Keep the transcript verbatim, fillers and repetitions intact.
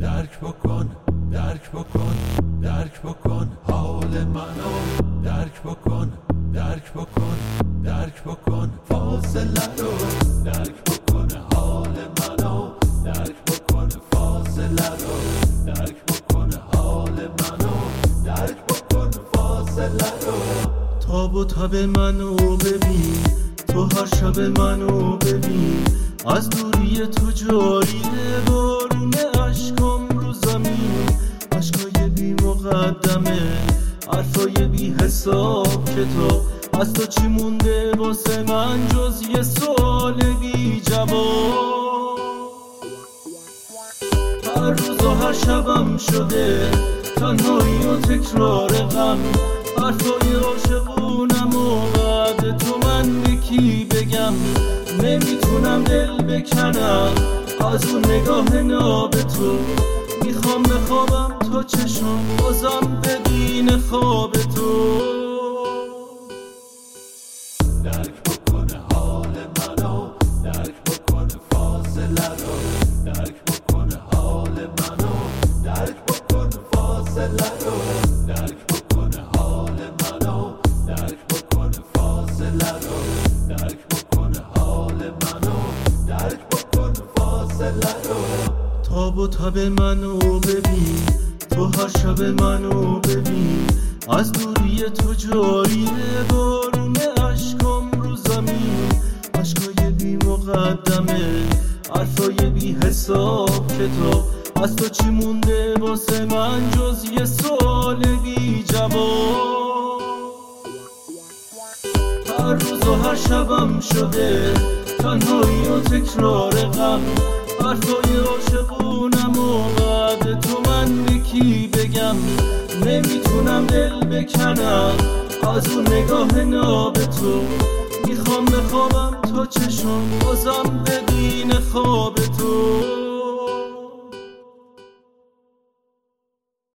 درک بکن درک بکن درک بکن حال منو درک بکن درک بکن درک بکن فاصله رو درک بکن حال منو درک بکن فاصله رو درک بکن حال منو درک بکن فاصله رو تاب و تب منو ببین تو هر شب منو ببین از دوری تو جاریه بارون عشقم رو زمین عشقای بی مقدمه حرفای بی حساب کتاب از تو چی مونده واسه من جز یه سوال بی جواب هر روز و هر شبم شده تنهایی و تکرار غم حرفای عاشقونم و بعد تو من به کی بگم نمیتونم دل بکنم از اون نگاه ناب تو میخوام بخوابم تا چشم بازم ببین خواب تو درک بکن حال منو درک بکن فاصله رو درک بکن حال منو درک بکن فاصله رو درک بکن حال منو درک بکن فاصله رو درک بکن حال منو درک بکن فاصله رو تاب و تب منو ببین تو هر شب منو ببین از دوری تو جاریه بارون عشقم رو زمین عشقای بی مقدمه حرفای بی حساب کتاب از تو چی مونده واسه من جز یه سوال بی جواب هر روز و هر شبم شده تنهایی و تکرار غم حرفای عاشقونم و بعد تو من به کی بگم نمیتونم دل بکنم از اون نگاه ناب تو میخوام بخوابم تا چشم بازم ببین